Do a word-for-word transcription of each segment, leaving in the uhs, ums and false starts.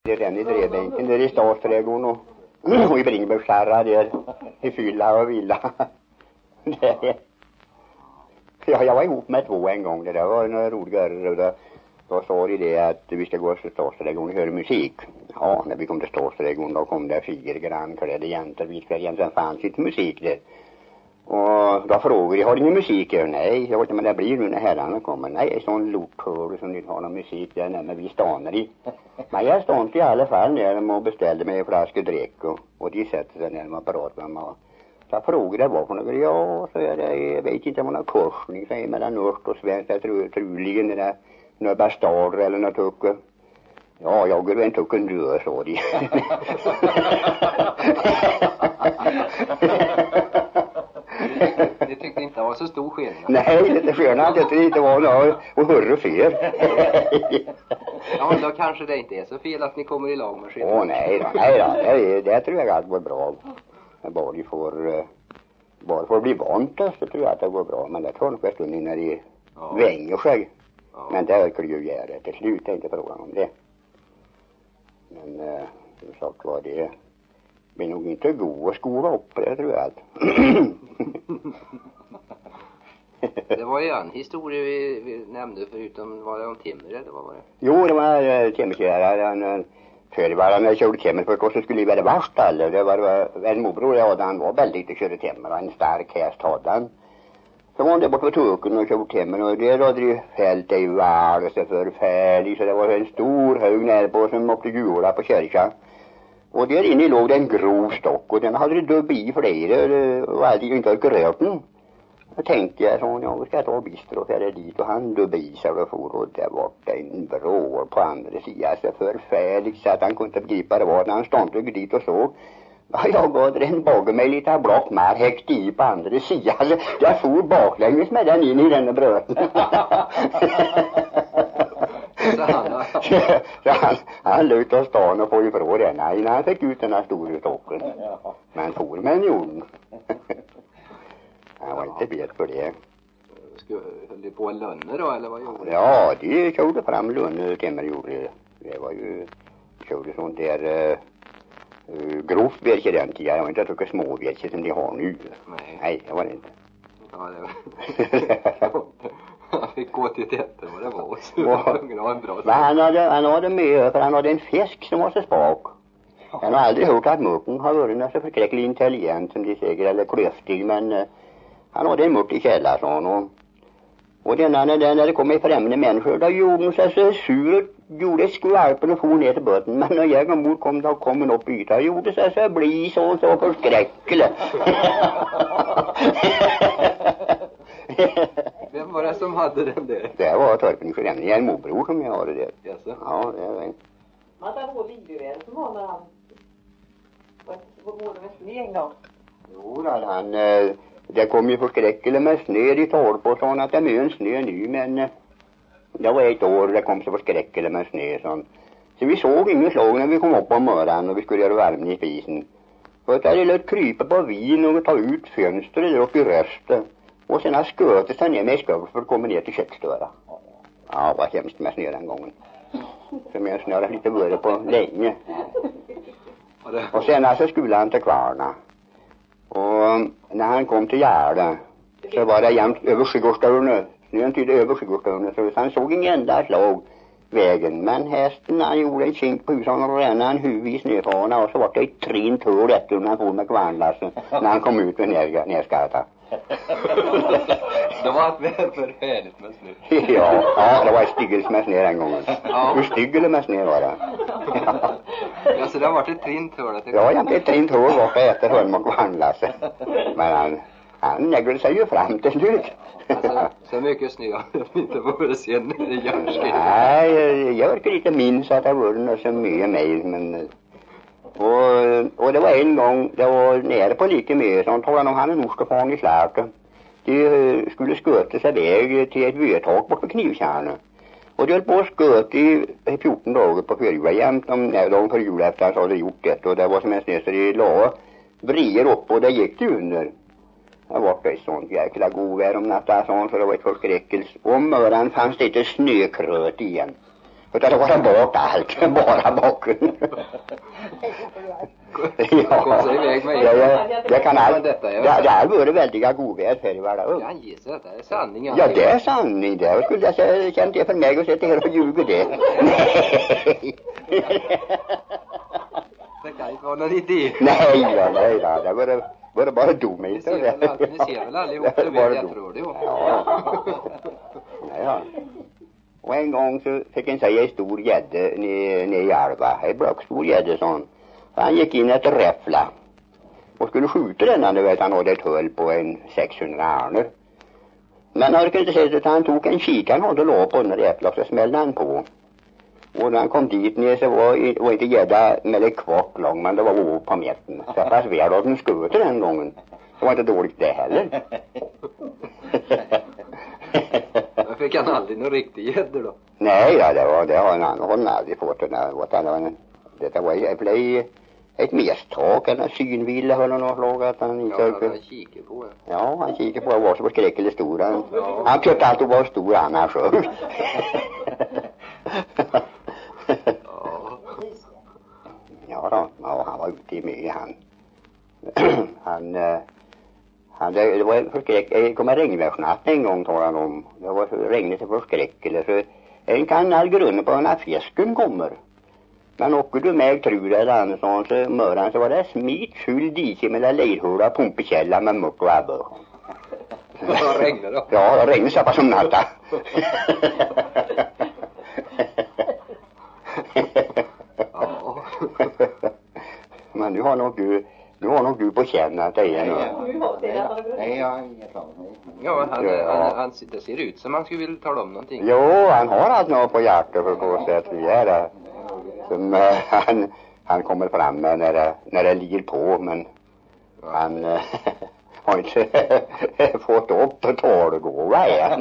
Det är den i drevbänken, där i Stadsträdgården och, och i Bringebäckskärra där i Fylla och Villa. Det, ja, jag var ihop med två en gång. Det där var några roliga. Då, då sa de det att vi ska gå till Stadsträdgården och höra musik. Ja, när vi kom till Stadsträdgården då kom det fyra grannklädda jäntor. Vi ska egentligen fanns inte musik där. Och då frågade jag, har ni musik? Nej, jag vet inte, men det blir nu när herrarna kommer. Nej, sån lokhör som inte har någon musik där, nej, men vi stannar i. Men jag stannade i alla fall när de beställde mig en flaska dräck och, och de sätter sig när de pratade med mig. Så jag frågade det var för något. Ja, så är det, jag vet inte om man har korsning, säger mellan norsk och svensk. Jag tror troligen det där, några bastarder eller något tucke. Ja, jag går en tucken rör, så de. Det tyckte inte var så stor skillnad. Nej, det sköna att det inte var något och hörre fel. Ja, men då kanske det inte är så fel att ni kommer i lag med skillnad. Åh nej då, nej då. Det, det tror jag att går bra. Bara de får, bara får bli vant så tror jag att det går bra. Men det tar nog en stund innan de ja. vänger sig. Ja. Men det skulle ju göra till slut, är inte frågan om det. Men eh, som sagt var det blir nog inte god att skola upp det, tror jag. Det var ju en historia vi, vi nämnde förutom, var det om timmer eller vad var det? Jo, det var uh, timmerkäraren. Förr var han när jag körde timmer först och så skulle det vara värst eller. Det var uh, en morbror jag hade, han var väldigt att köra timmer. En stark häst hade han. Så var han där bort på Tuken och körde timmer och det hade ju fällt i värld så förfärligt. Så det var en stor hög nere på som upp till Gula på kyrkan. Och där inne låg det en grov stock och den hade det dubb i flera och alltid inte hade rört den. Då tänkte jag så, ja, vi ska ta bistro och färre dit och han dubb i sig och for och det var en vrår på andra sidan så förfärligt så att han kunde inte begripa det var när han stannade dit och så. Jag gav den bakom mig lite block mer högt i på andra sidan. Jag for baklänges med den in i den bröten. Så han, så han, han löt av stan och få ifrån den innan han fick ut den här stora stocken. Men for med en jorden. Han var inte bet för det. Höll de på löner då, eller vad gjorde de? Ja, de körde fram löner, timmer gjorde det. Det var ju, körde sånt där uh, grovt virke den tiden. Jag var inte att tycka små virke som de har nu. Nej. Nej, det var det inte. Ja, det var... Han fick gå till tätten vad det var. Så men han hade, han hade med, för han hade en fisk som var så spak. Han har aldrig hört att mucken har varit så förskräckligt intelligent som de säger, eller klyftig, men uh, han hade en muck i källarsson och, och denna, när, när det kom en främmande människor, då gjorde hon sig så sur och gjorde skvalpen och for ner till botten. Men när jag och mor kom, då kom hon upp i ytan och gjorde sig så bli så, så förskräckligt. Vem var det som hade den där? Det var Torpen Sjörämning, en morbror som jag hade det. Yes, ja, det var en. Man tar på livet som var när han var både med snö en gång. Jo, då, han, det kom ju förskräckligt med snö i Torp sån att det är en snö nu, men det var ett år det kom så förskräckligt med snö sån. Så vi såg ingen slag när vi kom upp på morgonen och vi skulle göra värmen i spisen. För att det hade låt krypa på vin och ta ut fönstret där uppe i rösten. Och sen har skötet sig ner med skövl för att komma ner till köksdörra. Ja, det var hemskt med snö den gången. Som jag snöade lite vörre på länge. Och sen alltså skulle han till Kvarna. Och när han kom till Gärde så var det jämt över Skygårdsdörren. Snön tydde över Skygårdsdörren så han såg ingen enda slag vägen. Men hästen han gjorde en kink på huset och rände han huvud i snöfana och så var det ett trint hål efter när han får med kvarnlassen när han kom ut med närskarta. Det var ett förfärligt med snö. Ja, ja, det var ett styggelse med snö den gången. Ja. Hur styggelse med snö var det? Ja, så det har varit ett trint hål. Ja, jag ett trint hål var det efter hörn med kvarnlassen. Men han, han nägglade sig ju fram till slut. Alltså, så mycket snö har jag inte varit sen när det görs. Nej, jag orkar inte minns att det var så mycket mer, men... Och, och det var en gång, det var nere på lite mer, så han talade om han en norskafan i Slärten. De skulle sköta sig väg till ett vedtak bort på Knivkärne. Och de höll på att sköta i fjorton dagar på förjula jämt. Om dagen för jul efter så hade de gjort det. Och det var som en snö så de la vrier upp och det gick det under. Det var ett sånt jäkla godvär om natten sånt, så det var ett förskräckelse. Och om morgonen fanns det inte snökröt igen. Utan det var bort allt, bara bocken. Ja, Kom sig iväg med jag, jag, jag kan allt. detta. Det, det har varit väldiga godväder här i vardagen. Jag gissar att det är sanning. Ja, det är sanning det. Jag skulle jag känt det för mig och sitta här och ljuga det. Nej. Det kan inte vara någon idé. Nej, ja, nej, ja. Det var, var det bara dum Ni i ser väl, all- ni ser väl allihop så väl, jag tror det. Ja. Nej, ja. Och en gång så fick en säga en stor gädde nere i Alva. En blockstor gädde sån. Han gick in ett räffla och skulle skjuta den. Han vet han hade ett höll på en sexhundra arner. Men han kunde inte se att han tog en kik. Han hade låg på den räffla och så smällde han på. Och när han kom dit ner så var, var inte gädda med ett kvack lång, men det var våg på mitten. Så pass väl att den sköter den gången. Det var inte dåligt det heller. Men fick han aldrig någon riktig gädda då? Nej, ja, det var det har han, han aldrig fått. Den där, vad han, han, detta var ju ett misstag, en synvilla höll han och låg att han inte... Ja, han kikade på det. Ja, han kikade på det var så förskräckligt stor. Han, ja. Han tyckte alltid var stor annars. Ja då, ja, han var ute i mig han. han, han det, det var förskräck, det kom en regnvärsnatt en gång talade han om. Det var så regnet så förskräckligt så en kan all grunna på när fisken kommer. Men åker du med tror det eller annat så möran så var det smit full dike med den lejdhåla pumpekälla med muck och abbe. Det regnade då? Ja, det regnade så pass som natta. Ja. Men nu har nog du, nu har nog du på känn att det är Och vi har det att Nej, jag har inget plan. Ja, han, Ja. han, han, det ser ut som han skulle vilja tala om någonting. Jo, han har allt något på hjärtat för på sätt vi är där. Som uh, han, han kommer fram med när det, när det ligger på, men han uh, har inte fått upp och talgåva än.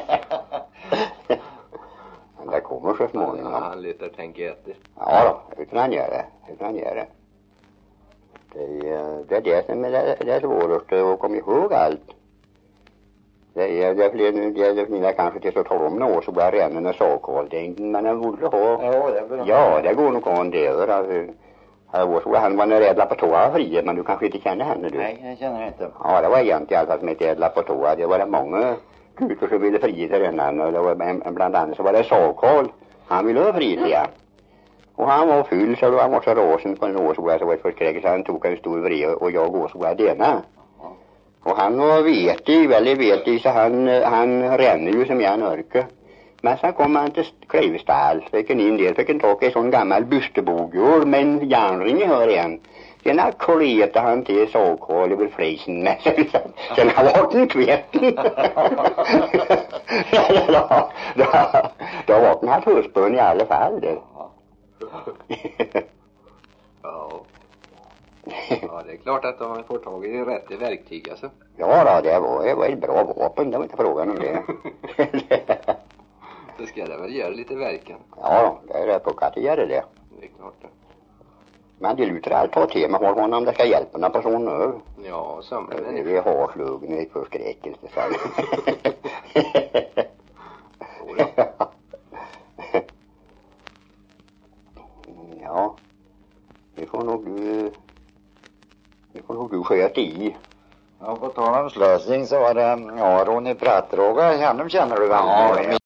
Men det kommer så småningom. Ja, han letar tänka efter. Ja då, utan han gör det. Utan han gör det. Det är det, är det som är det, det är svåraste att komma ihåg allt. Det är det fler nu, det är det kanske till så tala om något så bara rennen och sakhållningen, men han borde ha. Ja, det är bra. Ja, det går nog an det över. Alltså, han var en rädd på toa fri, men du kanske inte känner henne du? Nej, jag känner inte. Ja, det var egentligen i alla fall som hette rädd på toa. Det var det många kutor som ville fri till rennan och det var en, bland annat så var det sakhåll. Han ville ha fri till ja. Och han var full så då han var så råsen på en årsboa så var det förskräckligt så han tog en stor vred och jag årsboa denna. Och han var vetig, väldigt vetig så han, han ränner ju som jag en örke. Men sen kom han till Klevestall, fick en in del, fick en tag i en sån gammal bystebogjord med en järnring i hör igen. Sen kolletade han till sakhål över frisen med sig. Sen har varit en kvetten. Då, då, då var den här husbund i alla fall. Det. Ja. Ja, det är klart att de får tag i det rätt verktyg alltså. Ja då, det var, det var ett bra vapen, det var inte frågan om det. Det ska det väl göra lite verkan. Ja, det är rätt på att det gör det. Det är klart det. Men det lutar allt att till med honom, det ska hjälpa någon person nu. Ja, samma Det människa. är harslugn i förskräckelse. Ja, det får nog du, det får nog du sköta i. Ja, på tal om slösning så var det Aron i Prattråga, honom känner du väl? Ja,